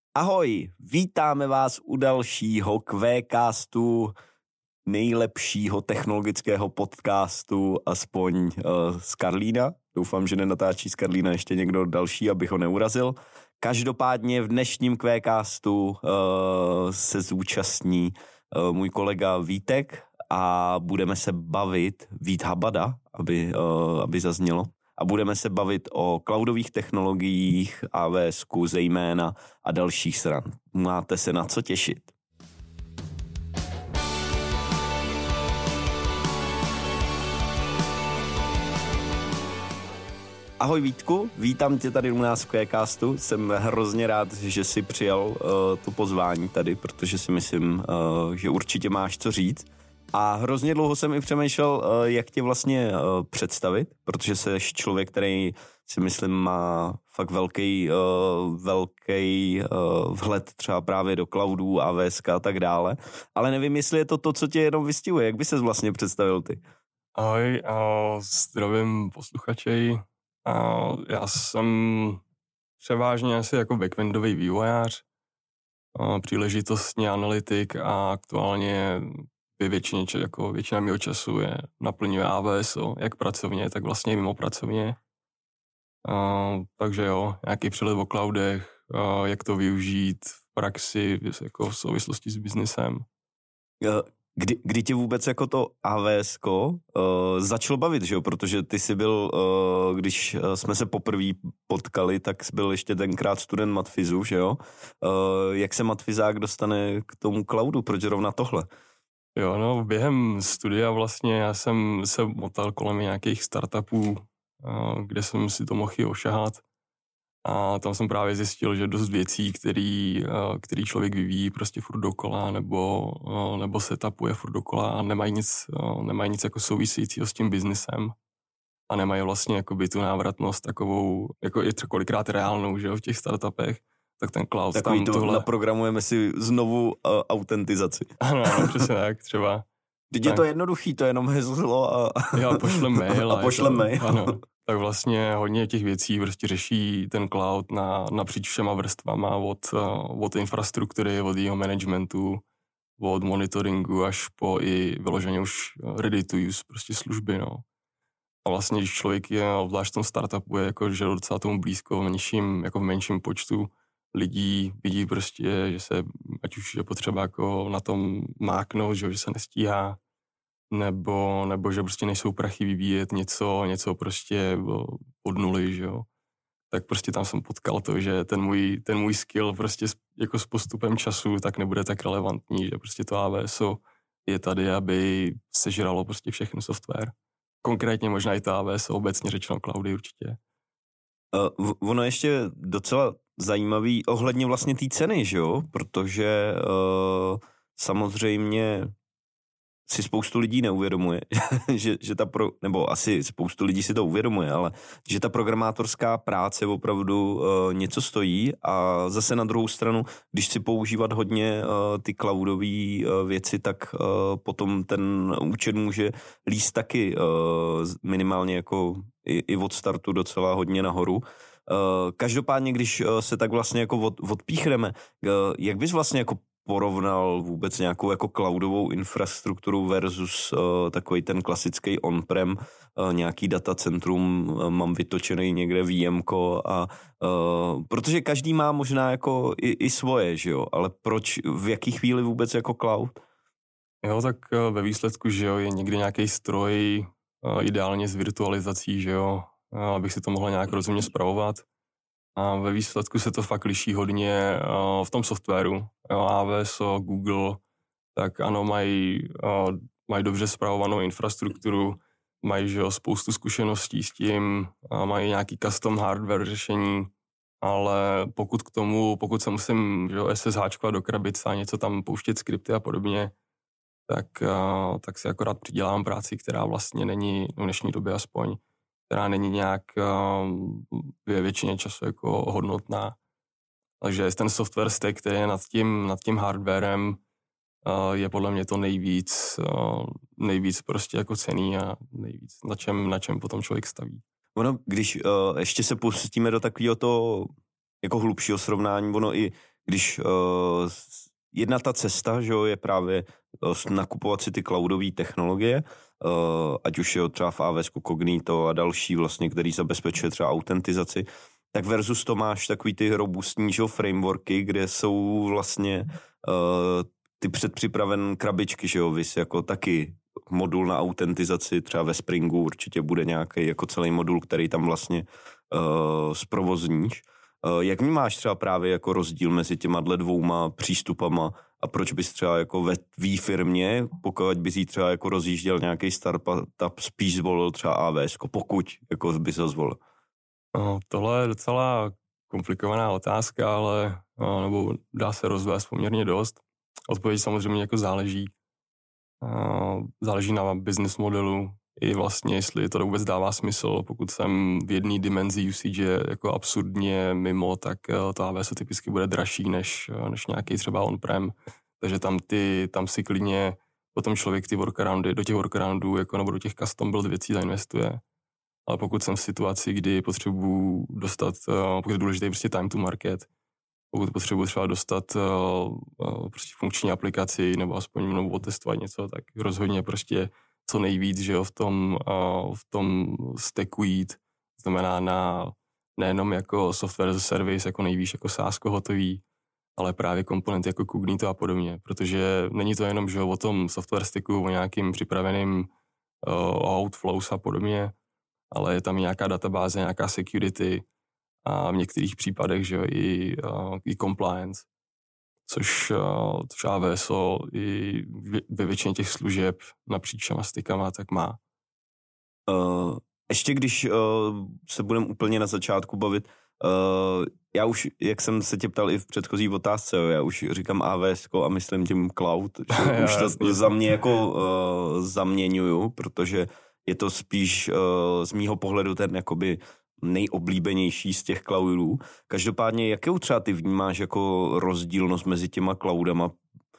Ahoj, vítáme vás u dalšího Quacastu, nejlepšího technologického podcastu, aspoň z Karlína. Doufám, že nenatáčí z Karlína ještě někdo další, abych ho neurazil. Každopádně v dnešním Quacastu se zúčastní můj kolega Vítek a budeme se bavit, Vít Habada, aby zaznělo. A budeme se bavit o cloudových technologiích, AWSku zejména a dalších stran. Máte se na co těšit. Ahoj Vítku, vítám tě tady u nás v Quacastu. Jsem hrozně rád, že jsi přijal to pozvání tady, protože si myslím, že určitě máš co říct. A hrozně dlouho jsem i přemýšlel, jak tě vlastně představit, protože jsi člověk, který si myslím má fakt velký vhled třeba právě do cloudů, AWS a tak dále. Ale nevím, jestli je to, co tě jenom vystihuje. Jak by ses vlastně představil ty? Ahoj, zdravím posluchači. Já jsem převážně asi jako backendový vývojář, příležitostně analytik a aktuálně většina mého času naplňuje AWS, jak pracovně, tak vlastně mimo pracovně. Takže jo, nějaký přehled o cloudech, jak to využít v praxi jako v souvislosti s biznesem. Kdy tě vůbec jako to AWSko začalo bavit, že jo? Protože ty jsi byl, když jsme se poprvé potkali, tak jsi byl ještě tenkrát student matfizu, že jo? Jak se matfizák dostane k tomu cloudu? Proč zrovna tohle? Jo, no, během studia vlastně já jsem se motal kolem nějakých startupů, kde jsem si to mohl i ošahat. A tam jsem právě zjistil, že dost věcí, který člověk vyvíjí prostě furt dokola nebo setupuje furt dokola a nemají nic jako souvisejícího s tím biznesem. A nemají vlastně jakoby tu návratnost takovou, jako i kolikrát reálnou, že jo, v těch startupech. Tak ten cloud takový tam to tohle... naprogramujeme si znovu autentizaci. Ano, přesně tak, třeba. Teď je to jednoduchý, to je jenom heslo a... Jo, pošlem mail. A pošlem mail. Ano, tak vlastně hodně těch věcí prostě řeší ten cloud napříč všema vrstvama od infrastruktury, od jeho managementu, od monitoringu až po i vyloženě už ready to use prostě služby, no. A vlastně, když člověk je, obzvlášť v tom startupu, je jako, že docela tomu blízko v menším počtu lidí vidí prostě, že se, ať už je potřeba jako na tom máknout, že se nestíhá, nebo že prostě nejsou prachy vyvíjet něco prostě od nuly, že jo. Tak prostě tam jsem potkal to, že ten můj skill prostě jako s postupem času tak nebude tak relevantní, že prostě to AWSo je tady, aby sežralo prostě všechny software. Konkrétně možná i to AWS, obecně řečeno cloudy určitě. Ono ještě docela zajímavý ohledně vlastně té ceny, že jo? Protože samozřejmě si spoustu lidí neuvědomuje, nebo asi spoustu lidí si to uvědomuje, ale že ta programátorská práce opravdu něco stojí a zase na druhou stranu, když si používat hodně ty cloudové věci, tak potom ten účet může líst taky minimálně jako i od startu docela hodně nahoru. Každopádně, když se tak vlastně jako odpíchneme, jak bys vlastně jako porovnal vůbec nějakou jako cloudovou infrastrukturu versus takový ten klasický on-prem, nějaký datacentrum, mám vytočený někde VMko a protože každý má možná jako i svoje, že jo, ale proč, v jaký chvíli vůbec jako cloud? Jo, tak ve výsledku, že jo, je někdy nějaký stroj, ideálně s virtualizací, že jo, abych si to mohl nějak rozumně spravovat. A ve výsledku se to fakt liší hodně v tom softwaru. AWS, Google, tak ano, mají dobře spravovanou infrastrukturu, mají že jo, spoustu zkušeností s tím, mají nějaký custom hardware řešení, ale pokud se musím že jo, SSHčkovat do krabice a něco tam pouštět skripty a podobně, tak si akorát přidělám práci, která vlastně není, v dnešní době aspoň, která není nějak ve většině času jako hodnotná. Takže ten software stack, který je nad tím hardwarem, je podle mě to nejvíc prostě jako cenný a nejvíc na čem potom člověk staví. Ono, když ještě se pustíme do takového to jako hlubšího srovnání, ono i když jedna ta cesta, že jo, je právě nakupovat si ty cloudové technologie, ať už je třeba v AWS Cognito a další vlastně, který zabezpečuje třeba autentizaci, tak versus to máš takový ty robustní, že jo, frameworky, kde jsou vlastně ty předpřipravené krabičky, že jo, vys jako taky modul na autentizaci, třeba ve Springu určitě bude nějaký jako celý modul, který tam vlastně zprovozníš. Jak vnímáš třeba právě jako rozdíl mezi těma dvouma přístupama a proč bys třeba jako ve tvý firmě, pokud bys jí třeba jako rozjížděl nějaký startup, spíš zvolil třeba AWS, pokud jako bys ho zvolil? Tohle je docela komplikovaná otázka, ale nebo dá se rozvést poměrně dost. Odpověď samozřejmě jako záleží. Záleží na business modelu i vlastně, jestli to vůbec dává smysl. Pokud jsem v jedné dimenzi usage jako absurdně mimo, tak to AWS typicky bude dražší než nějaký třeba on-prem. Takže tam si klidně potom člověk do těch workaroundů jako, nebo do těch custom build věcí zainvestuje. Ale pokud jsem v situaci, kdy potřebuji dostat, pokud je důležitý prostě time to market, pokud potřebuji třeba dostat prostě funkční aplikaci nebo aspoň mnou otestovat něco, tak rozhodně prostě co nejvíc, že jo, v tom stacku jít, znamená nejenom jako software as a service, jako nejvíc jako SaaS hotový, ale právě komponenty jako Cognito a podobně, protože není to jenom, že jo, o tom software stacku, o nějakým připraveným outflows a podobně, ale je tam nějaká databáze, nějaká security a v některých případech, že jo, i compliance, což AWS i ve většině těch služeb napříč všema stykama tak má. Ještě když se budeme úplně na začátku bavit, já už, jak jsem se tě ptal i v předchozí otázce, já už říkám AWS a myslím tím cloud, že už to za mě jako zaměňuju, protože je to spíš z mýho pohledu ten jakoby nejoblíbenější z těch cloudů. Každopádně, jakou třeba ty vnímáš jako rozdílnost mezi těma cloudama,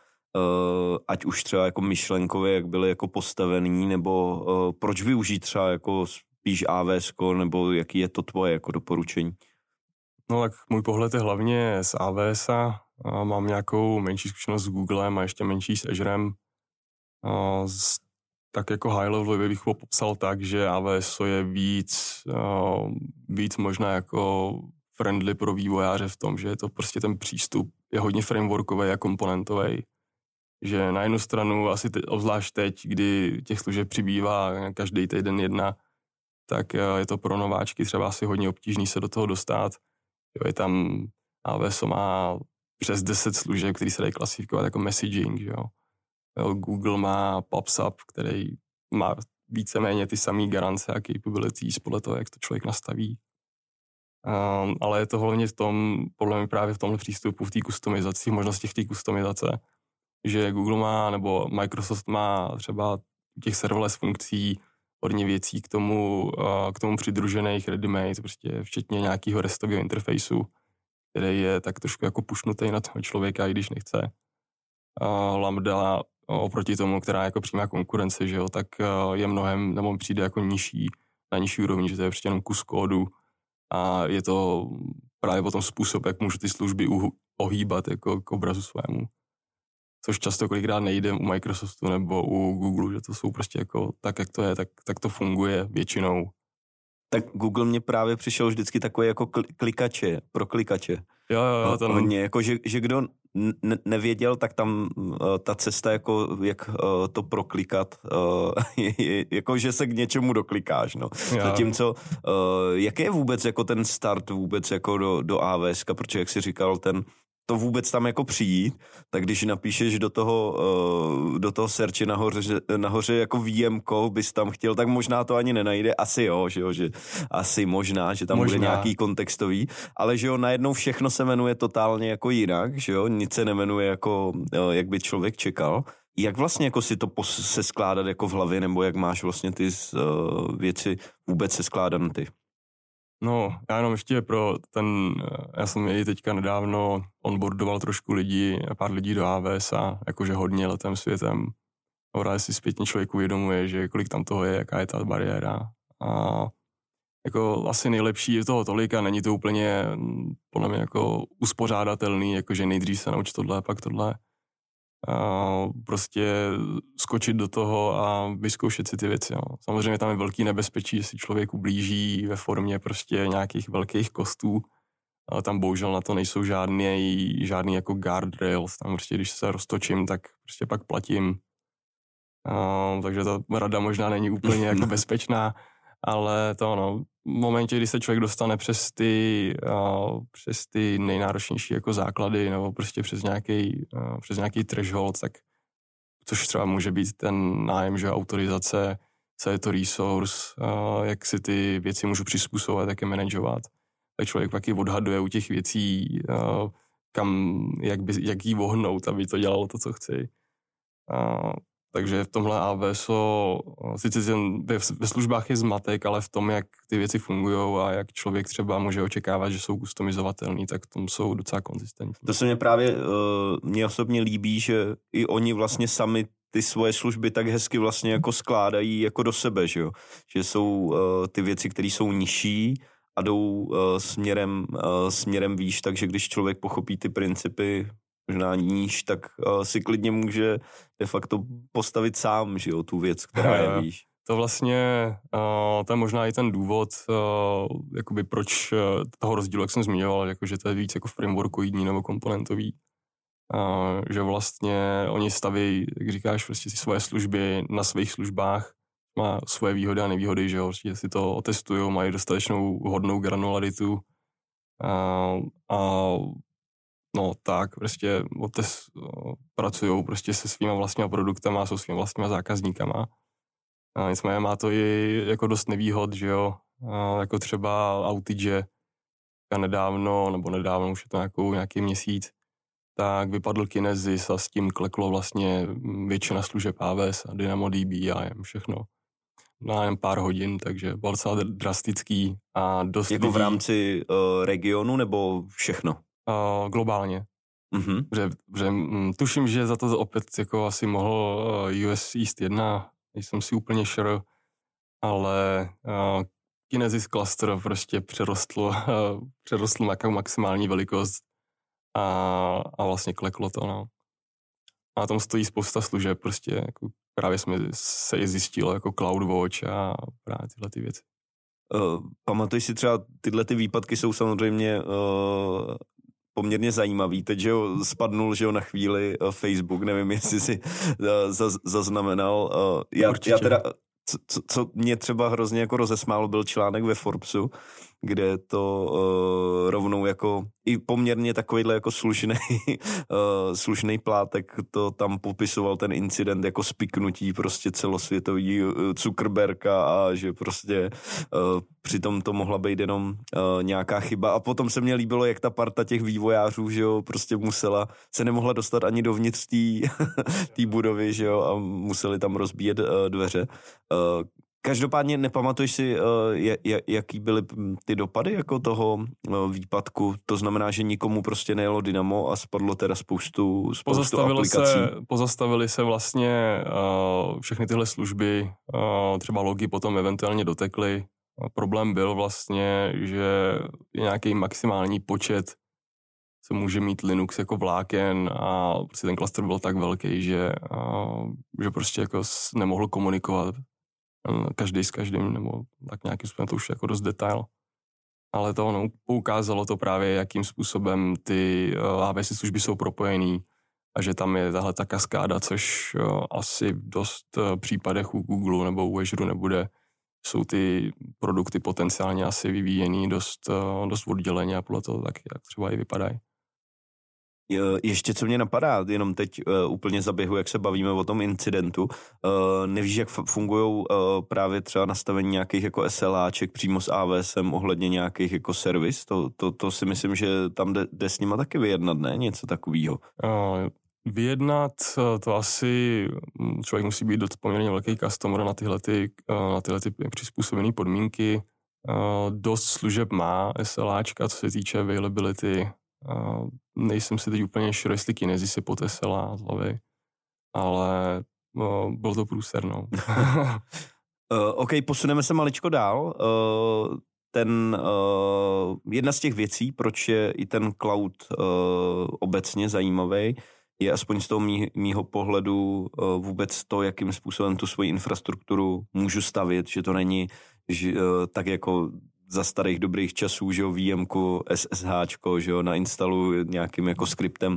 ať už třeba jako myšlenkově, jak byly jako postavený, nebo proč využít třeba jako spíš AWS, nebo jaký je to tvoje jako doporučení? No tak můj pohled je hlavně z AWS a mám nějakou menší zkušenost s Googlem a ještě menší s Azurem. Tak jako high level bych ho popsal tak, že AWS je víc možná jako friendly pro vývojáře v tom, že je to prostě ten přístup je hodně frameworkový a komponentový. Že na jednu stranu asi obzvlášť teď, kdy těch služeb přibývá každý týden jedna, tak je to pro nováčky třeba asi hodně obtížný se do toho dostat. Jo, je tam AWS má přes 10 služeb, které se dají klasifikovat jako messaging, že jo. Google má PubSub, který má víceméně ty samé garance a capabilities podle toho, jak to člověk nastaví. Ale je to hlavně v tom, podle mě právě v tomhle přístupu, v té kustomizaci, možnosti v té kustomizace, že Google má, nebo Microsoft má třeba těch serverless funkcí hodně věcí k tomu přidružených ready-made, prostě včetně nějakého restového interfejsu, který je tak trošku jako pušnutý na toho člověka, i když nechce. Lambda oproti tomu, která je jako přímá konkurence, že jo, tak je mnohem, nebo přijde jako na nižší úrovni, že to je prostě jenom kus kódu a je to právě potom způsob, jak můžu ty služby ohýbat jako k obrazu svému. Což často kolikrát nejde u Microsoftu nebo u Google, že to jsou prostě jako tak, jak to je, tak to funguje většinou. Tak Google mě právě přišel vždycky takový jako klikače, pro klikače. Jo, hodně, jako že kdo nevěděl, tak tam ta cesta, jako jak to proklikat, jako že se k něčemu doklikáš, no. Zatímco, jaký je vůbec jako ten start vůbec jako do AWS, protože jak jsi říkal, to vůbec tam jako přijít, tak když napíšeš do toho searche nahoře jako VMko bys tam chtěl, tak možná to ani nenajde, asi jo, že asi možná, že tam bude nějaký kontextový, ale že jo, najednou všechno se jmenuje totálně jako jinak, že jo, nic se nemenuje jako, jak by člověk čekal. Jak vlastně jako si to se skládat jako v hlavě, nebo jak máš vlastně ty věci vůbec se skládat ty? No, já jenom ještě já jsem i teďka nedávno onboardoval trošku pár lidí do AWS a jakože hodně letem světem. Právě si zpětně člověk uvědomuje, že kolik tam toho je, jaká je ta bariéra. A jako asi nejlepší, je toho tolik a není to úplně podle mě jako uspořádatelný, jakože nejdřív se nauč tohle, pak tohle. A prostě skočit do toho a vyzkoušet si ty věci. No. Samozřejmě tam je velký nebezpečí, že si člověk ublíží ve formě prostě nějakých velkých kostů, ale tam bohužel na to nejsou žádný jako guardrails. Tam prostě, když se roztočím, tak prostě pak platím. Takže ta rada možná není úplně jako bezpečná, ale to v momentě, kdy se člověk dostane přes ty nejnáročnější jako základy nebo prostě přes nějaký threshold, tak což třeba může být ten nájem, že autorizace, co je to resource, jak si ty věci můžu přizpůsobovat, jak je manažovat. Tak člověk pak i odhaduje u těch věcí, jak jí vohnout, aby to dělalo to, co chci. Takže v tomhle AWSO, sice ve službách je zmatek, ale v tom, jak ty věci fungují a jak člověk třeba může očekávat, že jsou customizovatelný, tak v tom jsou docela konzistentní. To se mě právě, mně osobně líbí, že i oni vlastně sami ty svoje služby tak hezky vlastně jako skládají jako do sebe, že jo? Že jsou ty věci, které jsou nižší a jdou směrem výš, takže když člověk pochopí ty principy možná níž, tak si klidně může de facto postavit sám, že jo, tu věc, která je výš. To vlastně, to je možná i ten důvod, jakoby proč toho rozdílu, jak jsem zmiňoval, jakože to je víc jako frameworkoidní nebo komponentový. Že vlastně oni staví, jak říkáš, prostě si svoje služby na svých službách, má svoje výhody a nevýhody, že jo, prostě si to otestují, mají dostatečnou hodnou granularitu tak prostě pracují prostě se svýma vlastníma produktama, se svýma vlastníma zákazníkama. Nicméně má to i jako dost nevýhod, že jo, jako třeba Outage, nedávno, už je to nějaký měsíc, tak vypadl Kinesis a s tím kleklo vlastně většina služeb AWS a DynamoDB a jen všechno. Na jen pár hodin, takže byl docela drastický a dost jako lidí... v rámci regionu nebo všechno? Globálně. Mm-hmm. Protože tuším, že za to opět jako asi mohl US East 1, nejsem si úplně sure, ale Kinesis cluster prostě přerostl na maximální velikost a vlastně kleklo to, no. A na tom stojí spousta služeb, prostě jako právě se zjistilo jako CloudWatch a právě tyhle ty věci. Pamatuj si třeba, tyhle ty výpadky jsou samozřejmě poměrně zajímavý. Teď, že ho spadnul, že ho na chvíli Facebook, nevím, jestli si zaznamenal. Já teda, co mě třeba hrozně jako rozesmálo, byl článek ve Forbesu, kde to rovnou jako i poměrně takovýhle jako slušnej plátek to tam popisoval ten incident jako spiknutí prostě celosvětový Zuckerberga a že prostě přitom to mohla být jenom nějaká chyba a potom se mně líbilo, jak ta parta těch vývojářů, že jo, prostě se nemohla dostat ani dovnitř té budovy, že jo, a museli tam rozbíjet dveře. Každopádně nepamatuješ si, jaký byly ty dopady jako toho výpadku? To znamená, že nikomu prostě nejelo Dynamo a spadlo teda spoustu aplikací. Pozastavili se vlastně všechny tyhle služby, třeba logy potom eventuálně dotekly. Problém byl vlastně, že je nějaký maximální počet, co může mít Linux jako vláken a prostě ten klaster byl tak velký, že prostě jako nemohl komunikovat každý s každým, nebo tak nějakým způsobem, to už jako dost detail. Ale to poukázalo to právě, jakým způsobem ty AWS služby jsou propojený a že tam je tahle ta kaskáda, což asi v dost případech u Google nebo u Azure nebude. Jsou ty produkty potenciálně asi vyvíjený dost odděleně a podle toho taky, jak třeba i vypadají. Ještě co mě napadá, jenom teď úplně zaběhu, jak se bavíme o tom incidentu. Nevíš, jak fungují právě třeba nastavení nějakých jako SLAček přímo s AWSem ohledně nějakých jako servis? To si myslím, že tam jde s nima taky vyjednat, ne? Něco takového. Vyjednat to asi člověk musí být poměrně velký customer na tyhle přizpůsobené podmínky. Dost služeb má SLAčka, co se týče availability. Nejsem si teď úplně sure, jestli Kinesis je pod SLA z hlavy, ale byl to průser, no. OK, posuneme se maličko dál. jedna z těch věcí, proč je i ten cloud obecně zajímavý, je aspoň z toho mýho pohledu vůbec to, jakým způsobem tu svoji infrastrukturu můžu stavět, že to není tak jako za starých dobrých časů, že jo, VMku, SSHčko, že jo, nainstaluji nějakým jako skriptem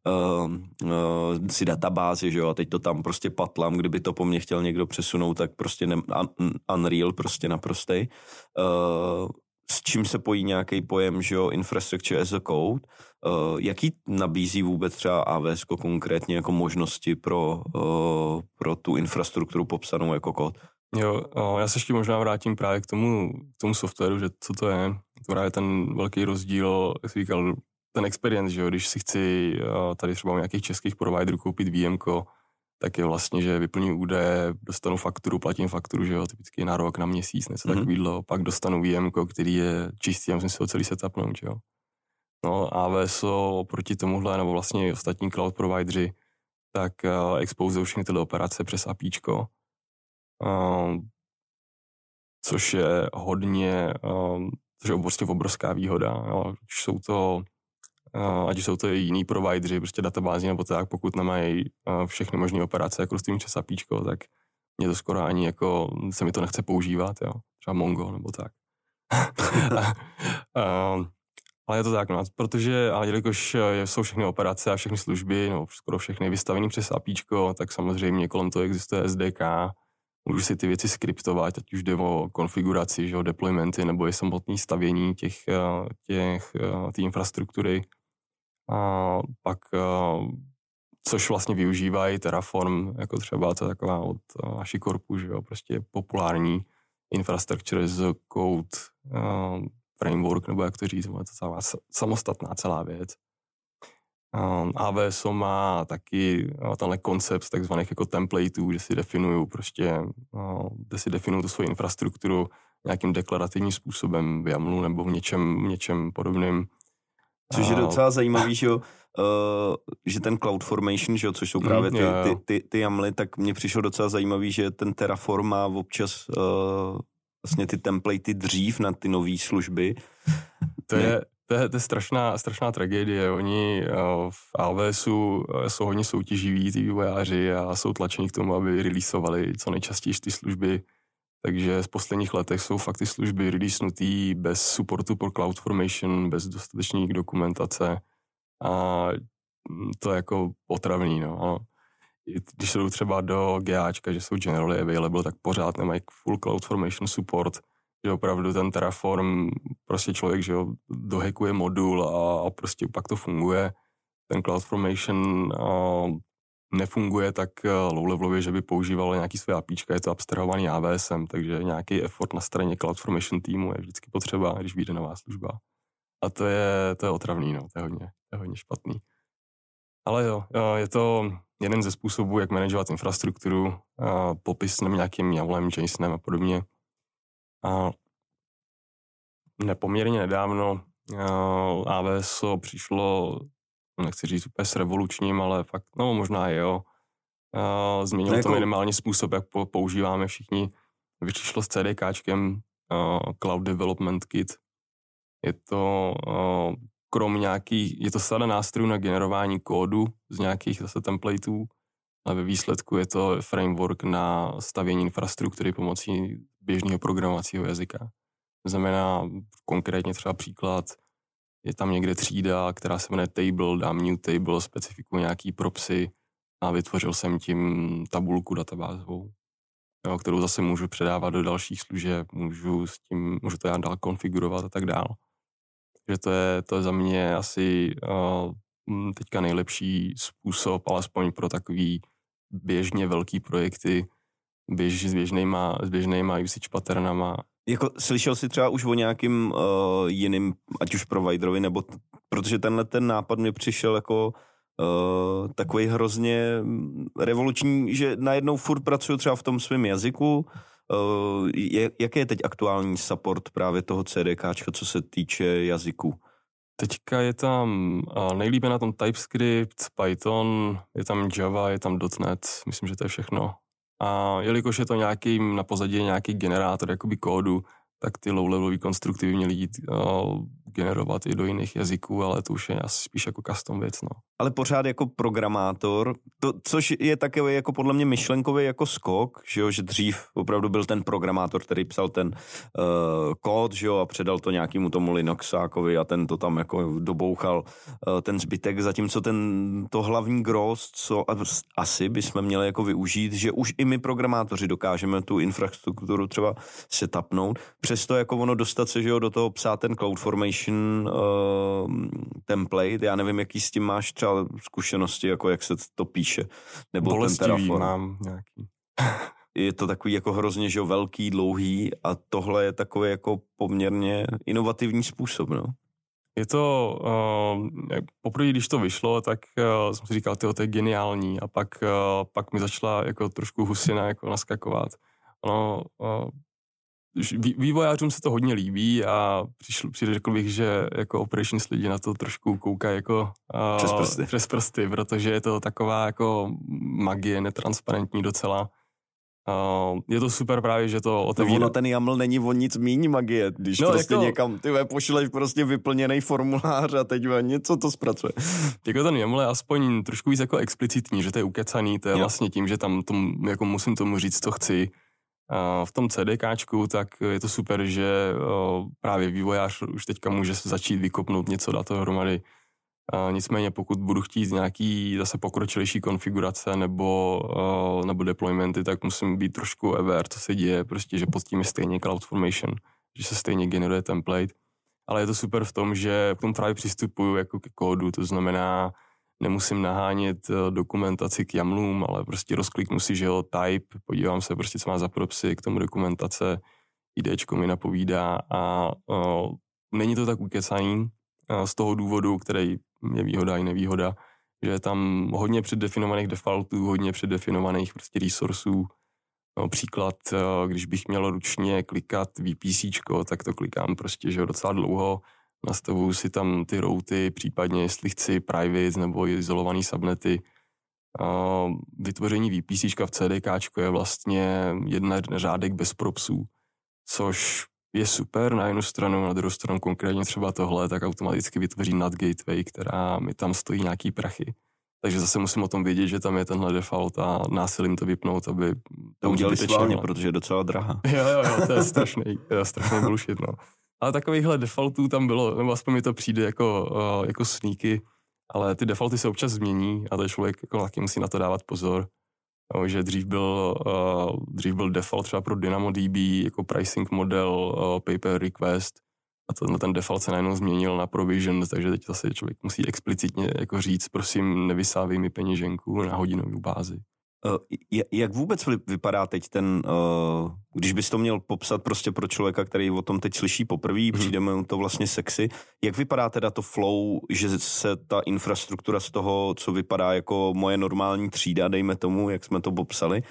si databázi, že jo, a teď to tam prostě patlám, kdyby to po mně chtěl někdo přesunout, tak prostě Unreal, prostě naprostej. S čím se pojí nějaký pojem, že jo, infrastructure as a code, jaký nabízí vůbec třeba AWS konkrétně jako možnosti pro tu infrastrukturu popsanou jako kód? Jo, já se ještě možná vrátím právě k tomu softwaru, že co to je. To právě ten velký rozdíl, jak jsi říkal, ten experience, že jo, když si chci tady třeba u nějakých českých providerů koupit VMko, tak je vlastně, že vyplním údaje, dostanu fakturu, platím fakturu, že jo, typicky na rok, na měsíc, něco takovýhle, pak dostanu VMko, který je čistý a musím si ho celý setupnout, že jo. No AWS oproti tomuhle, nebo vlastně ostatní cloud provideři, tak expouzují všechny tyhle operace přes APIčko, což je hodně, což je prostě obrovská výhoda. Jo. Ať jsou to jiný provideři, prostě databází nebo tak, pokud nemají všechny možné operace jako s tím přes APIčko, tak mě to skoro ani jako, se mi to nechce používat, jo. Třeba Mongo nebo tak. Ale je to tak, no, protože, ale jelikož jsou všechny operace a všechny služby, no, skoro všechny vystavený přes APIčko, tak samozřejmě kolem toho existuje SDK, můžu si ty věci skriptovat, ať už jde o konfiguraci, že o deploymenty, nebo je samotné stavění té infrastruktury. A pak, což vlastně využívají Terraform, jako třeba to taková od HashiCorpu, že jo, prostě populární infrastructure as a code framework, nebo jak to říct, je to samostatná celá věc. AWS má taky tenhle koncept takzvaných jako templateů, že si definují tu svoji infrastrukturu nějakým deklarativním způsobem v YAMLu nebo v něčem podobným. Což je docela zajímavý, že ten CloudFormation, že, což jsou právě ty YAMLy, tak mně přišlo docela zajímavý, že ten Terraform má občas vlastně ty templatey dřív na ty nové služby. To je strašná tragédie. Oni v AWSu jsou hodně soutěživí, ty vývojáři, a jsou tlačeni k tomu, aby releaseovali co nejčastěji ty služby. Takže z posledních letech jsou fakt ty služby releasenutý bez supportu pro CloudFormation, bez dostatečné dokumentace. A to je jako otravný, no. Když jdou třeba do GAčka, že jsou generally available, tak pořád nemají full CloudFormation support, že opravdu ten Terraform, prostě člověk, že jo, dohackuje modul a prostě pak to funguje. Ten CloudFormation nefunguje tak low-levelově, že by používalo nějaký své APIčka, je to abstrahovaný AWSem, takže nějaký effort na straně CloudFormation týmu je vždycky potřeba, když vyjde nová služba. A to je otravný, no, to je hodně špatný. Ale jo, je to jeden ze způsobů, jak manažovat infrastrukturu, popisným nějakým YAMLem, JSONem a podobně. A nepoměrně nedávno AWS přišlo, nechci říct úplně s revolučním, ale fakt, no možná jo. Změnilo to minimálně způsob, jak používáme všichni. Vyšlo s CDKčkem Cloud Development Kit. Je to je to sada nástrojů na generování kódu z nějakých zase templateů, a ve výsledku je to framework na stavění infrastruktury pomocí běžného programovacího jazyka. To znamená konkrétně třeba příklad, je tam někde třída, která se jmenuje table, dám new table, specifikuji nějaký propsy a vytvořil jsem tím tabulku databázovou, kterou zase můžu předávat do dalších služeb, můžu to já dál konfigurovat a tak dál. Takže to je za mě asi teďka nejlepší způsob, alespoň pro takový běžně velký projekty, s běžnýma usage patternama. Jako slyšel jsi třeba už o nějakým jiným, ať už providerovi, nebo protože ten nápad mi přišel jako takový hrozně revoluční, že najednou furt pracuju třeba v tom svém jazyku. Jaký je teď aktuální support právě toho CDKčka, co se týče jazyků? Teďka je tam nejlíp na tom TypeScript, Python, je tam Java, je tam .NET, myslím, že to je všechno. A jelikož je to na pozadí nějaký generátor jakoby kódu, tak ty low-levelové konstrukty by měly jít generovat i do jiných jazyků, ale to už je asi spíš jako custom věc, no. Ale pořád jako programátor, což je takový jako podle mě myšlenkový jako skok, že dřív opravdu byl ten programátor, který psal ten kód, že jo, a předal to nějakému tomu Linuxákovi a ten to tam jako dobouchal ten zbytek, zatímco to hlavní gros, co asi bychom měli jako využít, že už i my programátoři dokážeme tu infrastrukturu třeba setupnout, přesto jako ono dostat se, že jo, do toho psát ten CloudFormation template, já nevím, jaký s tím máš třeba zkušenosti, jako jak se to píše, nebo bolestivý, ten Terraform. mám nějaký. Je to takový jako hrozně, že jo, velký, dlouhý a tohle je takový jako poměrně inovativní způsob, no. Je to, poprvé, když to vyšlo, tak jsem si říkal, to je geniální a pak mi začala jako trošku husina jako naskakovat. Ono, vývojářům se to hodně líbí a řekl bych, že jako operations lidi na to trošku koukají jako přes prsty, protože je to taková jako magie, netransparentní docela. Je to super právě, že to otevírá. Ono ten YAML není o nic míň magie, když prostě jako někam pošleš prostě vyplněný formulář a teď něco to zpracuje. Jako ten YAML je aspoň trošku víc jako explicitní, že to je ukecaný, to je vlastně tím, že tam jako musím tomu říct, co chci. V tom CDKčku, tak je to super, že právě vývojář už teďka může začít vykopnout něco, dát to dohromady. Nicméně pokud budu chtít nějaký zase pokročilejší konfigurace nebo deploymenty, tak musím být trošku aware, co se děje, prostě, že pod tím je stejně CloudFormation, že se stejně generuje template. Ale je to super v tom, že k tomu právě přistupuju jako ke kódu, to znamená, nemusím nahánět dokumentaci k YAMLům, ale prostě rozkliknu si, že jo, type, podívám se prostě, co má za propsy, k tomu dokumentace, IDčko mi napovídá a není to tak ukecaný z toho důvodu, který je výhoda i nevýhoda, že je tam hodně předdefinovaných defaultů, hodně předdefinovaných prostě resourceů. No, příklad, když bych měl ručně klikat VPCčko, tak to klikám prostě, že jo, docela dlouho, nastavuju si tam ty routy, případně jestli chci private nebo izolovaný subnety. Vytvoření VPCčka v CDKčku je vlastně jeden řádek bez propsů, což je super na jednu stranu, na druhou stranu konkrétně třeba tohle, tak automaticky vytvoří NAT gateway, která mi tam stojí nějaký prachy. Takže zase musím o tom vědět, že tam je tenhle default a násilím to vypnout, aby to udělali schválně, protože je docela drahá. Jo, to je strašný bullshit, no. Ale takovýchhle defaultů tam bylo, nebo aspoň mi to přijde jako sneaky, ale ty defaulty se občas změní a ten člověk jako taky musí na to dávat pozor. Že dřív byl default třeba pro DynamoDB jako pricing model paper request a ten default se najednou změnil na provision, takže teď zase člověk musí explicitně jako říct, prosím, nevysávej mi peněženku na hodinovou bázi. Jak vůbec vypadá teď když bys to měl popsat prostě pro člověka, který o tom teď slyší poprvé, přijde mu to vlastně sexy, jak vypadá teda to flow, že se ta infrastruktura z toho, co vypadá jako moje normální třída, dejme tomu, jak jsme to popsali,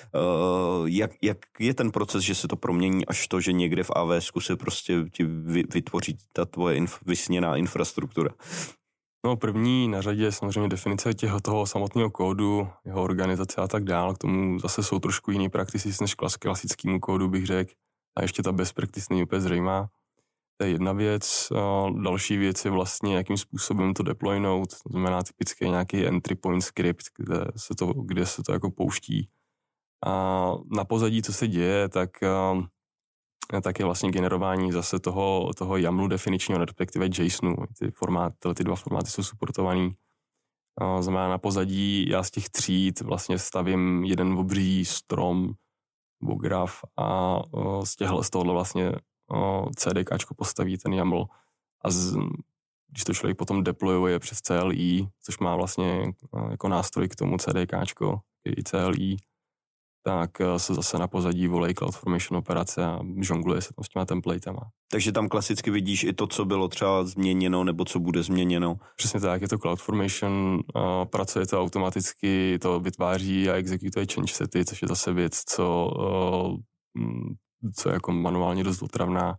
jak je ten proces, že se to promění až to, že někde v AWSku se prostě vytvoří ta tvoje vysněná infrastruktura? No, první na řadě je samozřejmě definice toho samotného kódu, jeho organizace a tak dál. K tomu zase jsou trošku jiný practices než klasickému kódu, bych řekl. A ještě ta best practice není úplně zřejmá. To je jedna věc. Další věc je vlastně, jakým způsobem to deploynout. To znamená typicky nějaký entry point script, kde se to jako pouští. A na pozadí, co se děje, tak je vlastně generování zase toho YAMLu definičního, respektive JSONu. Ty dva formáty jsou supportovaný. Znamená na pozadí, já z těch tříd vlastně stavím jeden obří strom nebo graf a z tohohle vlastně CDKčko postaví ten YAML. A když to člověk potom deployuje přes CLI, což má vlastně jako nástroj k tomu CDKčko, i CLI, tak se zase na pozadí volají CloudFormation operace a žongluje se tam s těma templatama. Takže tam klasicky vidíš i to, co bylo třeba změněno, nebo co bude změněno. Přesně tak, je to CloudFormation, pracuje to automaticky, to vytváří a exekutuje change sety, což je zase věc, co je jako manuálně dost otravná.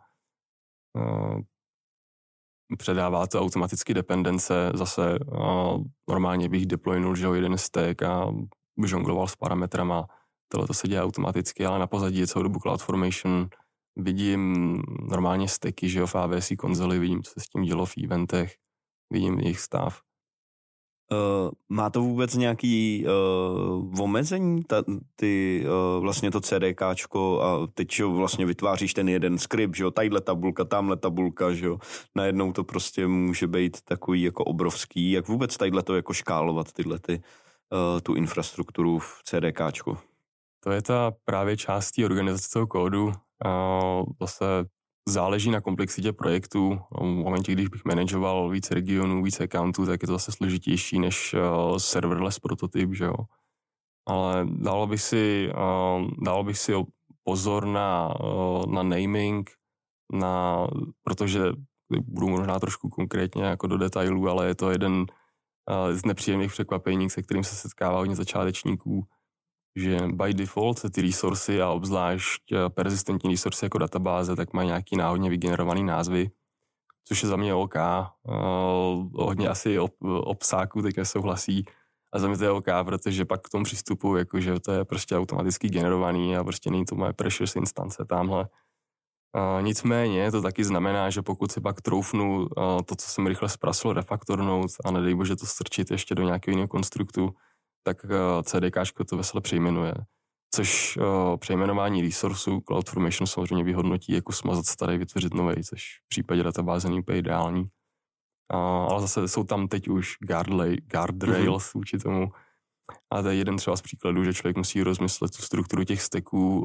Předává to automaticky dependence, zase normálně bych deploynul, že jeden stack a žongloval s parametrama. Tohle to se děje automaticky, ale na pozadí je celou dobu CloudFormation vidím normálně stacky, že jo, v AWS konzoli, vidím, co se s tím dělo v eventech, vidím jejich stav. Má to vůbec nějaký omezení, vlastně to CDKčko a teď vlastně vytváříš ten jeden skript, že jo, tadyhle tabulka, tamhle tabulka, že jo, najednou to prostě může být takový jako obrovský, jak vůbec tadyhle to jako škálovat tu infrastrukturu v CDKčku? To je ta právě část té organizace toho kódu, zase záleží na komplexitě projektu. V momentě, když bych manažoval více regionů, více accountů, tak je to zase složitější než serverless prototyp, že jo. Ale dal bych si pozor na naming, protože budu možná trošku konkrétně jako do detailů, ale je to jeden z nepříjemných překvapení, se kterým se setkává hodně začátečníků, že by default se ty resursy a obzvlášť persistentní resursy jako databáze, tak mají nějaký náhodně vygenerovaný názvy, což je za mě OK. Hodně asi psáků teď nesouhlasí a za mě to je OK, protože pak k tomu přistupu, jakože to je prostě automaticky generovaný a prostě není to moje precious instance tamhle. Nicméně to taky znamená, že pokud si pak troufnu to, co jsem rychle zprasl, refaktornout a nedej bože to strčit ještě do nějakého jiného konstruktu, tak CDKčko to vesele přejmenuje. Což přejmenování resourců CloudFormation samozřejmě vyhodnotí jako smazat starý, vytvořit nový, což v případě databáze není úplně ideální. Ale zase jsou tam teď už guardrails vůči tomu. A to je jeden třeba z příkladů, že člověk musí rozmyslet tu strukturu těch stacků,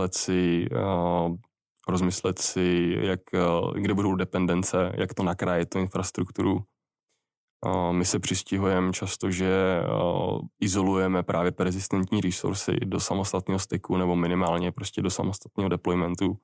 rozmyslet si kde budou dependence, jak to nakráje tu infrastrukturu. My se přistihujeme často, že izolujeme právě persistentní resursy do samostatného stacku nebo minimálně prostě do samostatného deploymentu,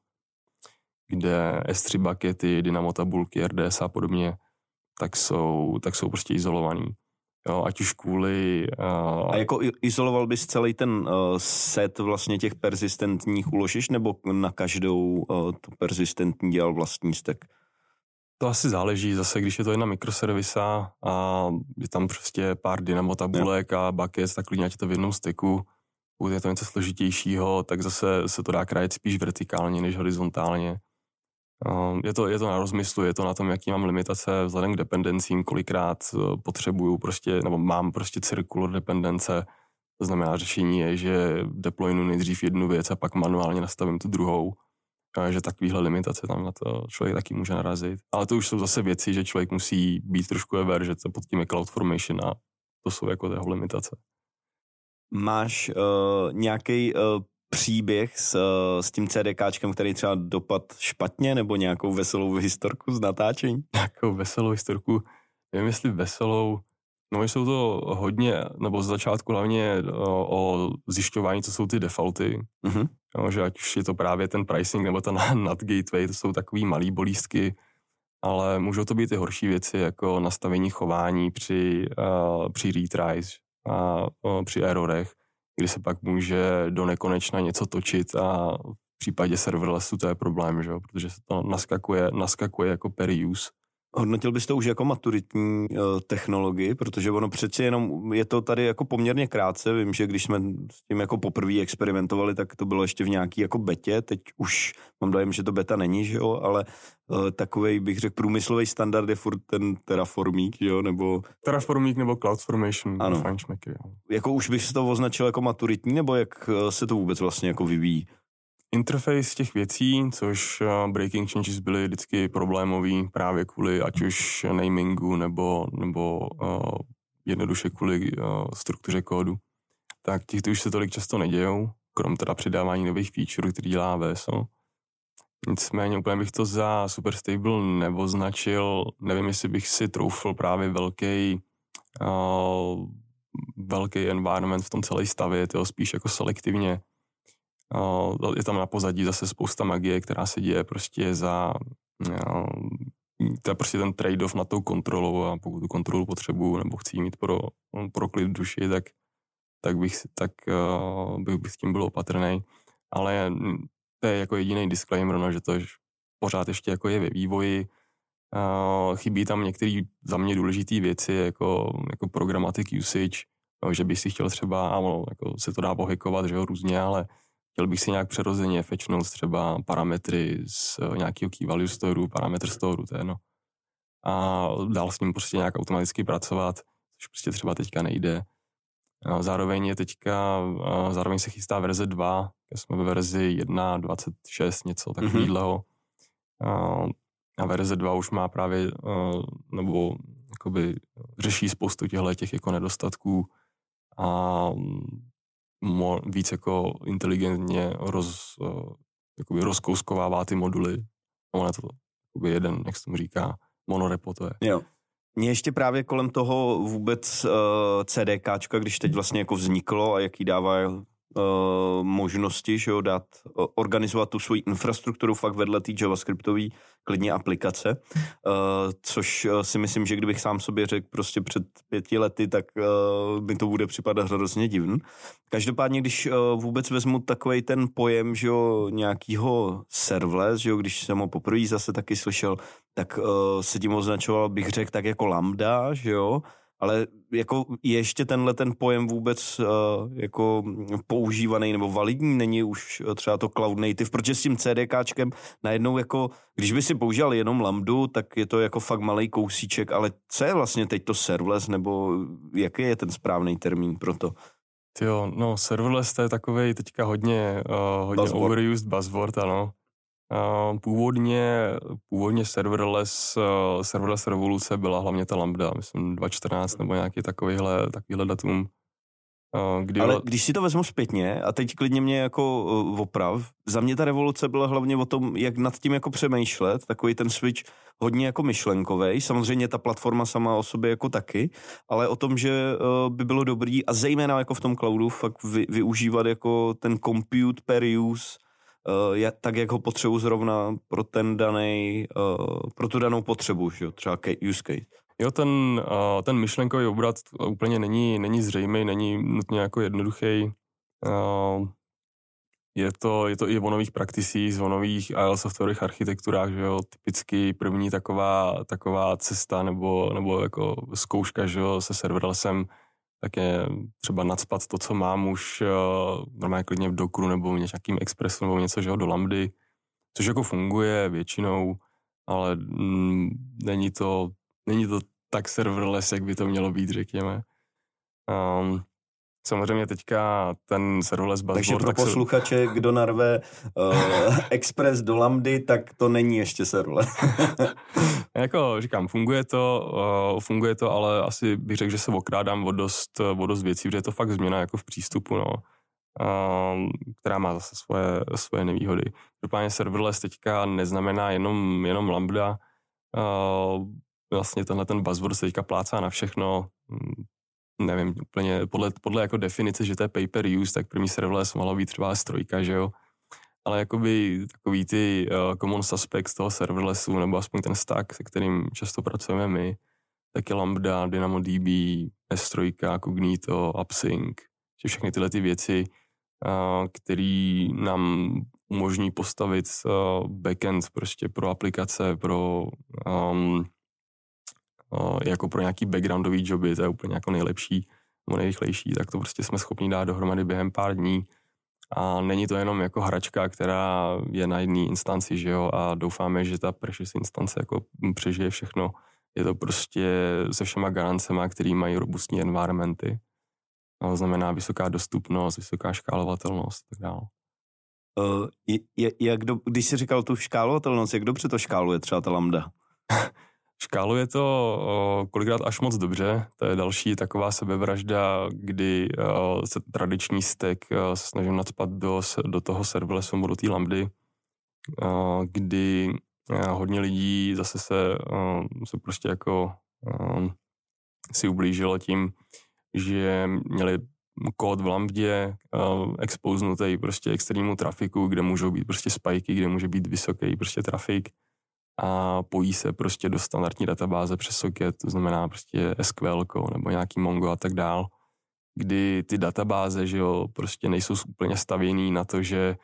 kde S3 buckety, Dynamo tabulky, RDS a podobně, tak jsou prostě izolovaný. Jo, ať už kvůli... A jako izoloval bys celý ten set vlastně těch persistentních uložiš, nebo na každou tu persistentní dělal vlastní stack? To asi záleží, zase když je to jedna mikroservisa a je tam prostě pár Dynamo tabulek a bucket, tak klidně ať je to v jednom stacku. Pokud je to něco složitějšího, tak zase se to dá krájet spíš vertikálně než horizontálně. Je to na rozmyslu, je to na tom, jaký mám limitace vzhledem k dependencím, kolikrát potřebuju prostě, nebo mám prostě circular dependence. To znamená, řešení je, že deploynu nejdřív jednu věc a pak manuálně nastavím tu druhou. Že takovýhle limitace tam na to člověk taky může narazit. Ale to už jsou zase věci, že člověk musí být trošku aware, že to pod tím je CloudFormation a to jsou jako jeho limitace. Máš nějaký příběh s tím CDKčkem, který třeba dopad špatně, nebo nějakou veselou historku z natáčení? Nějakou veselou historku, nevím jestli veselou, no jsou to hodně, nebo z začátku hlavně o zjišťování, co jsou ty defaulty. Mm-hmm. No, že ať už je to právě ten pricing nebo ta NAT gateway, to jsou takový malý bolístky, ale můžou to být i horší věci, jako nastavení chování při retries a při errorech, kdy se pak může do nekonečna něco točit a v případě serverlessu to je problém, že? Protože se to naskakuje jako per use. Hodnotil bys to už jako maturitní technologii, protože ono přeci jenom je to tady jako poměrně krátce. Vím, že když jsme s tím jako poprvé experimentovali, tak to bylo ještě v nějaký jako betě. Teď už mám dojem, že to beta není, že jo, ale takovej bych řekl průmyslový standard je furt ten Terraformík, jo, nebo... Terraformík nebo CloudFormation. Ano. Jako už bych to označil jako maturitní, nebo jak se to vůbec vlastně jako vyvíjí? Interface těch věcí, což breaking changes byly vždycky problémový právě kvůli ať už namingu nebo jednoduše kvůli struktuře kódu, tak těch už se tolik často nedějou, krom teda přidávání nových feature, který dělá VSO. Nicméně úplně bych to za super stable neoznačil, nevím, jestli bych si troufl právě velký environment v tom celé stavě, to spíš jako selektivně. Je tam na pozadí zase spousta magie, která se děje prostě to je prostě ten trade-off na tou kontrolou a pokud tu kontrolu potřebuju nebo chci mít pro klid v duši, tak bych s tím byl opatrný. Ale to je jako jediný disclaimer, no, že to pořád ještě jako je ve vývoji. Chybí tam některé za mě důležité věci, jako programmatic usage, že bych si chtěl třeba, jako se to dá pohackovat, že jo, různě, ale chtěl bych si nějak přirozeně fetchnout třeba parametry z nějakého key value storeu, parametr storeu, to je jedno. A dál s ním prostě nějak automaticky pracovat, což prostě třeba teďka nejde. Zároveň se chystá verze 2, jsme ve verzi 1.26, něco takového. A verze 2 už má právě, nebo jakoby řeší spoustu těch jako nedostatků a víc jako inteligentně rozkouskovává ty moduly. Ono je to jakoby jeden, jak se tomu říká, monorepo to je. Jo. Mě ještě právě kolem toho vůbec CDKčka, když teď vlastně jako vzniklo a jaký dává možnosti, že jo, organizovat tu svoji infrastrukturu fakt vedle té javascriptové klidně aplikace, což si myslím, že kdybych sám sobě řekl prostě před 5 lety, tak mi to bude připadat hrozně divný. Každopádně, když vůbec vezmu takovej ten pojem, že jo, nějakýho serverless, že jo, když jsem ho poprvé zase taky slyšel, tak se tím označoval, bych řekl, tak jako lambda, že jo, ale jako je ještě tenhle ten pojem vůbec jako používaný nebo validní, není už třeba to cloud native, protože s tím CDKčkem najednou jako, když by si používal jenom lambdu, tak je to jako fakt malej kousíček, ale co je vlastně teď to serverless, nebo jaký je ten správný termín pro to? Jo, no serverless to je takovej teďka hodně overused buzzword, ano. Původně serverless revoluce byla hlavně ta lambda, myslím 2014 nebo nějaký takovýhle datum. Ale když si to vezmu zpětně a teď klidně mě jako oprav, za mě ta revoluce byla hlavně o tom, jak nad tím jako přemýšlet, takový ten switch hodně jako myšlenkovej, samozřejmě ta platforma sama o sobě jako taky, ale o tom, že by bylo dobrý a zejména jako v tom cloudu fakt využívat jako ten compute per use, tak, jak ho potřebuji zrovna pro pro tu danou potřebu, že jo, třeba use case. Jo, ten myšlenkový obrat úplně není zřejmý, není nutně jako jednoduchý. Je to i o nových prakticích, o nových IL softwarových architekturách, že jo, typicky první taková cesta nebo jako zkouška, že jo, se serverlessem, tak je třeba nacpat to, co mám už normálně klidně v Dockeru nebo v nějakým Expressu nebo něco, že jo, do lambdy, což jako funguje většinou, ale není to tak serverless, jak by to mělo být, řekněme. Samozřejmě teďka ten serverless buzzword... Takže pro posluchače, kdo narve Express do lambdy, tak to není ještě serverless. Jako říkám, funguje to, ale asi bych řekl, že se okrádám o dost věcí, protože je to fakt změna jako v přístupu, no, která má zase svoje nevýhody. Doplně serverless teďka neznamená jenom lambda, vlastně tenhle ten buzzword se teďka plácá na všechno, nevím, úplně podle jako definice, že to je pay per use, tak první serverless mohlo být třeba S3, že jo, ale jakoby takový ty common suspects toho serverlessu, nebo aspoň ten stack, se kterým často pracujeme my, tak je Lambda, DynamoDB, S3, Cognito, AppSync, že všechny tyhle ty věci, které nám umožní postavit backend prostě pro aplikace, jako pro nějaký backgroundový joby, to je úplně jako nejlepší nebo nejrychlejší, tak to prostě jsme schopni dát dohromady během pár dní. A není to jenom jako hračka, která je na jedné instanci, že jo, a doufáme, že ta precious instance jako přežije všechno. Je to prostě se všema garancema, který mají robustní environmenty. To znamená vysoká dostupnost, vysoká škálovatelnost a tak dále. Když jsi říkal tu škálovatelnost, jak dobře to škáluje třeba ta lambda? Škáluje to kolikrát až moc dobře. To je další taková sebevražda, kdy se tradiční stack se snažím nacpat do toho serverlessu, do té lambdy, kdy hodně lidí zase se prostě jako si ublížilo tím, že měli kód v lambdě expoznutý prostě extrémnímu trafiku, kde můžou být prostě spiky, kde může být vysoký prostě trafik a pojí se prostě do standardní databáze přes socket, to znamená prostě SQL nebo nějaký Mongo a tak dál, kdy ty databáze, že jo, prostě nejsou úplně stavěný na to, že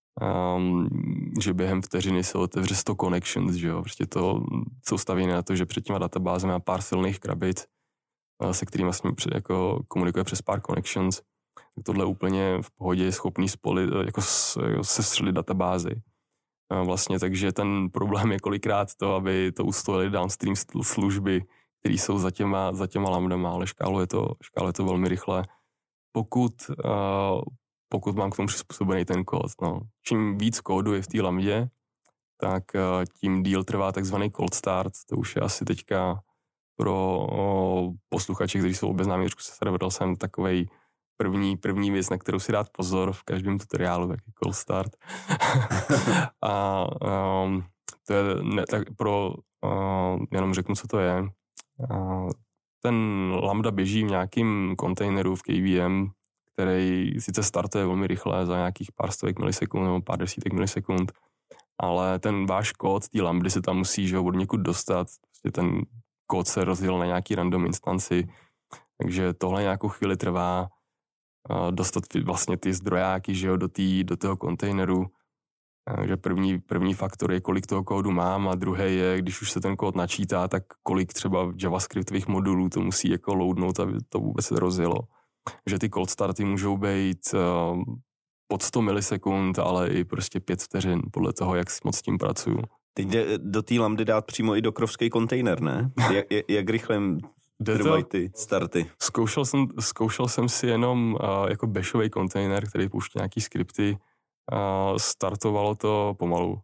během vteřiny se otevře 100 connections, že jo, prostě to jsou stavěné na to, že před těma databázemi má pár silných krabic, se kterými vlastně jako komunikuje přes pár connections tak tohle úplně v pohodě je schopný jako sestřelit databázy. Vlastně, takže ten problém je kolikrát to, aby to ustojili downstream služby, které jsou za těma lambdama, ale škáluje to velmi rychle. Pokud mám k tomu přizpůsobený ten kód. No. Čím víc kódu je v té lambdě, tak tím díl trvá takzvaný cold start. To už je asi teďka pro posluchače, kteří jsou obeznámí trošku se serverlessem, takovej první věc, na kterou si dát pozor v každém tutoriálu, tak je cold start. A to je tak jenom řeknu, co to je. Ten lambda běží v nějakým kontejneru v KVM, který sice startuje velmi rychle za nějakých pár stovek milisekund nebo pár desítek milisekund, ale ten váš kód té lambdy se tam musí od někud dostat. Prostě ten kód se rozdělil na nějaký random instanci, takže tohle nějakou chvíli trvá dostat vlastně ty zdrojáky, že jo, do toho kontejneru. Takže první faktor je, kolik toho kódu mám, a druhý je, když už se ten kód načítá, tak kolik třeba javascriptových modulů to musí jako loadnout, aby to vůbec se rozjelo. Že ty cold starty můžou být pod 100 milisekund, ale i prostě 5 vteřin, podle toho, jak moc s tím pracuju. Teď jde do té lambdy dát přímo i dokrovský kontejner, ne? Jak rychle trvají ty starty? Zkoušel jsem si jenom jako bashový kontejner, který pouští nějaký skripty. Startovalo to pomalu.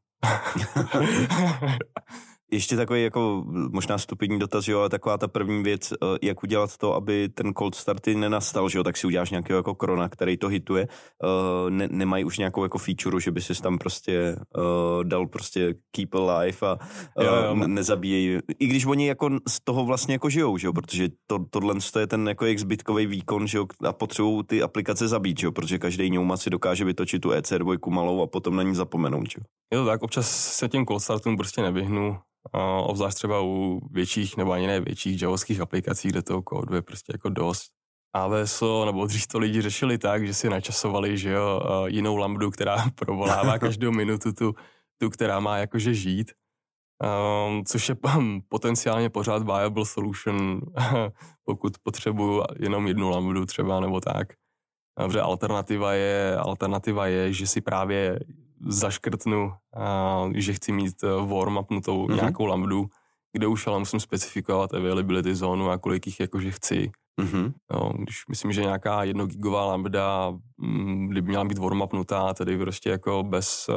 Ještě takový jako možná stupidní dotaz, že jo, ale taková ta první věc, jak udělat to, aby ten cold starty nenastal, že jo, tak si uděláš nějakého jako krona, který to hituje. Nemají už nějakou jako feature, že by si tam prostě dal prostě keep alive a nezabíjejí. I když oni jako z toho vlastně jako žijou, že jo, protože tohle je ten jako zbytkový výkon, že jo, a potřebují ty aplikace zabít, že jo, protože každý ňouma si dokáže vytočit tu EC2 malou a potom na ní zapomenout, že jo. Je to tak, občas se těm cold startům prostě nevyhnu. Obzvlášť třeba u větších, nebo ani ne větších javovských aplikací, kde toho kódu je prostě jako dost. AWSO, nebo dřív to lidi řešili tak, že si načasovali, že jo, jinou lambdu, která provolává každou minutu tu, která má jakože žít. Což je potenciálně pořád viable solution, pokud potřebuju jenom jednu lambdu třeba, nebo tak. Protože alternativa je, že si právě zaškrtnu, že chci mít warm-upnutou nějakou lambdu, kde už ale musím specifikovat availability zónu a kolik jich jakože chci. No, když myslím, že nějaká 1 gigová lambda, kdyby měla být warm-upnutá, tedy prostě jako bez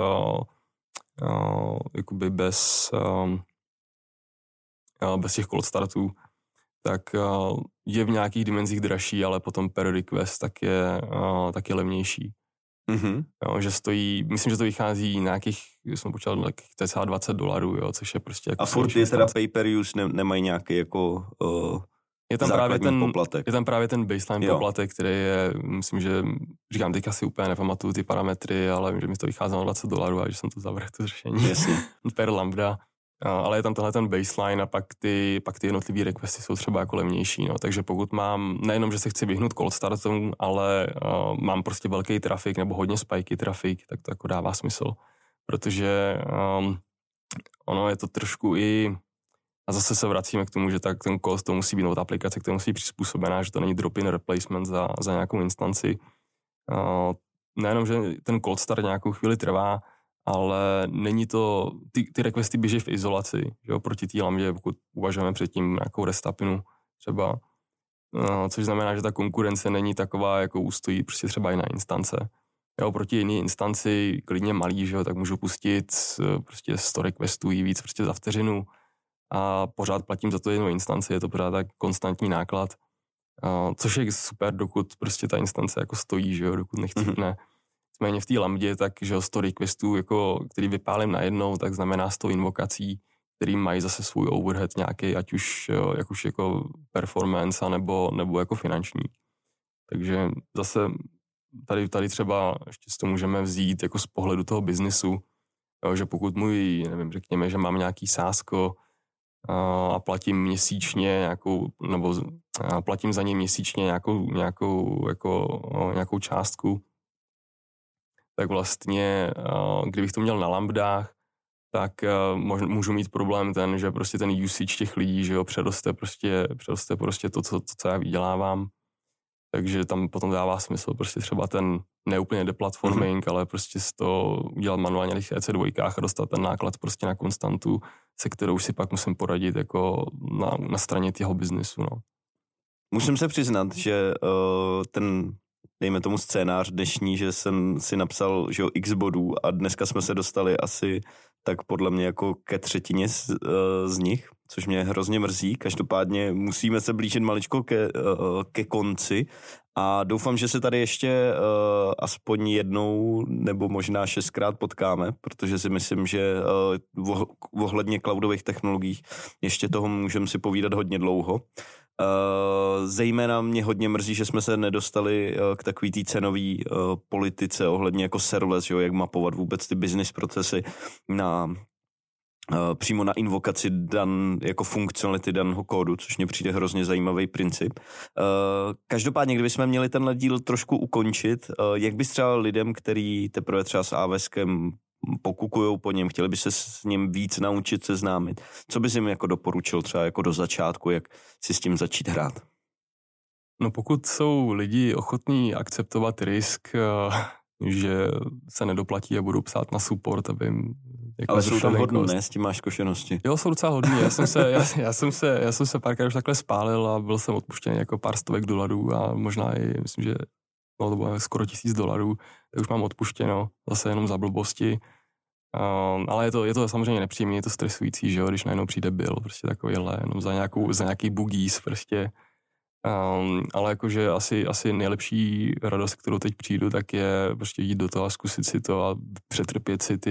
těch cold startů, tak je v nějakých dimenzích dražší, ale potom per request tak je levnější. Jo, že stojí, myslím, že to vychází nějakých, jsem počítal, cca $20, jo, což je prostě jako... A furt je teda pay per use, nemají nějaký jako základní poplatek. Je tam právě ten baseline poplatek, který je, myslím, že, říkám, teďka si úplně nepamatuju ty parametry, ale vím, že mi to vycházelo $20 a že jsem to zavrhl to řešení per lambda. Ale je tam tenhle ten baseline a pak ty jednotlivý requesty jsou třeba jako levnější. No. Takže pokud mám, nejenom, že se chci vyhnout cold startům, ale mám prostě velký trafik nebo hodně spiky trafik, tak to jako dává smysl. Protože ono je to trošku i, a zase se vracíme k tomu, že tak ten cost to musí být nová aplikace, která musí být přizpůsobená, že to není drop-in replacement za nějakou instanci. Nejenom, že ten cold start nějakou chvíli trvá, ale není to, ty requesty běží v izolaci, že jo, proti té lambdě, pokud uvažujeme předtím nějakou restapinu třeba, což znamená, že ta konkurence není taková, jako ustojí prostě třeba i na instance. Jo, proti jiné instanci, klidně malý, že jo, tak můžu pustit prostě 100 requestů i víc prostě za vteřinu a pořád platím za to jednu instanci, je to pořád tak konstantní náklad, což je super, dokud prostě ta instance jako stojí, že jo, dokud nechcípne. Nicméně v té lambdě, tak že 100 requestů, jako, který vypálím najednou, tak znamená 100 invokací, který mají zase svůj overhead nějaký, ať už, jak už jako performance, nebo jako finanční. Takže zase tady třeba ještě si to můžeme vzít jako z pohledu toho biznisu, že pokud nevím, řekněme, že mám nějaký sásko a platím měsíčně platím za ně měsíčně nějakou částku, tak vlastně, kdybych to měl na lambdách, tak můžu mít problém ten, že prostě ten usage těch lidí, že jo, přeroste prostě to, co já vydělávám. Takže tam potom dává smysl prostě třeba ten neúplně deplatforming, ale prostě z toho udělat manuálně na těch EC2 a dostat ten náklad prostě na konstantu, se kterou si pak musím poradit jako na straně těho biznesu. No. Musím se přiznat, že ten, dejme tomu scénář dnešní, že jsem si napsal, že jo, x bodů a dneska jsme se dostali asi tak podle mě jako ke třetině z nich, což mě hrozně mrzí. Každopádně musíme se blížit maličko ke konci a doufám, že se tady ještě aspoň jednou nebo možná 6krát potkáme, protože si myslím, že ohledně cloudových technologií ještě toho můžeme si povídat hodně dlouho. Zejména mě hodně mrzí, že jsme se nedostali k takový té cenové politice ohledně jako serverless, že jo, jak mapovat vůbec ty business procesy přímo na invokaci jako funkcionality daného kódu, což mně přijde hrozně zajímavý princip. Každopádně, kdybychom měli tenhle díl trošku ukončit, jak bys třeba lidem, který teprve třeba s AWSkem pokukujou po něm, chtěli by se s ním víc naučit seznámit, co bys jim jako doporučil třeba jako do začátku, jak si s tím začít hrát? No pokud jsou lidi ochotní akceptovat risk, že se nedoplatí a budou psát na support, aby jim... Jako ale jsou tam hodný, ne? S tím máš zkušenosti. Jo, jsou docela hodný. Já jsem se párkrát už takhle spálil a byl jsem odpuštěný jako pár stovek dolarů a možná i, myslím, že to bylo skoro $1000, tak už mám odpuštěno, zase jenom za blbosti. Ale je to samozřejmě nepříjemné, je to stresující, že jo, když najednou přijde bill, prostě takovýhle, jenom za nějaký boogies, prostě. Ale jakože asi nejlepší radost, kterou teď přijdu, tak je prostě jít do toho a zkusit si to a přetrpět si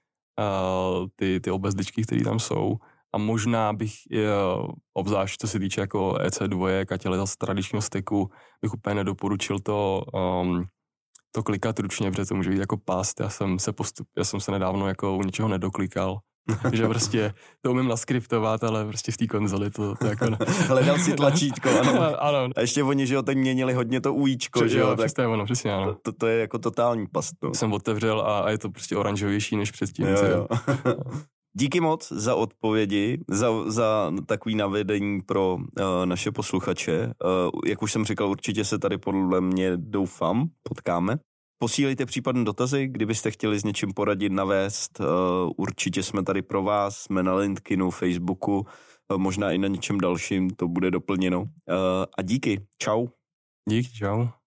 ty obezličky, které tam jsou. A možná bych, obzvlášť co se týče jako EC2 a těle z tradičního stacku, bych úplně nedoporučil to klikat ručně, protože to může být jako past. Já jsem se nedávno jako u ničeho nedoklikal. Že prostě to umím naskriptovat, ale prostě v té konzoli to jako... Hledal si tlačítko, ano. Ano. A ještě oni, že jo, teď měnili hodně to ujíčko, že jo. Přesně ano. To je jako totální past. No. Jsem otevřel a je to prostě oranžovější než předtím. Jo. Díky moc za odpovědi, za takový navedení pro naše posluchače. Jak už jsem říkal, určitě se tady podle mě, doufám, potkáme. Posílejte případné dotazy, kdybyste chtěli s něčím poradit, navést. Určitě jsme tady pro vás, jsme na LinkedInu, Facebooku, možná i na něčem dalším, to bude doplněno. A díky, čau. Díky, čau.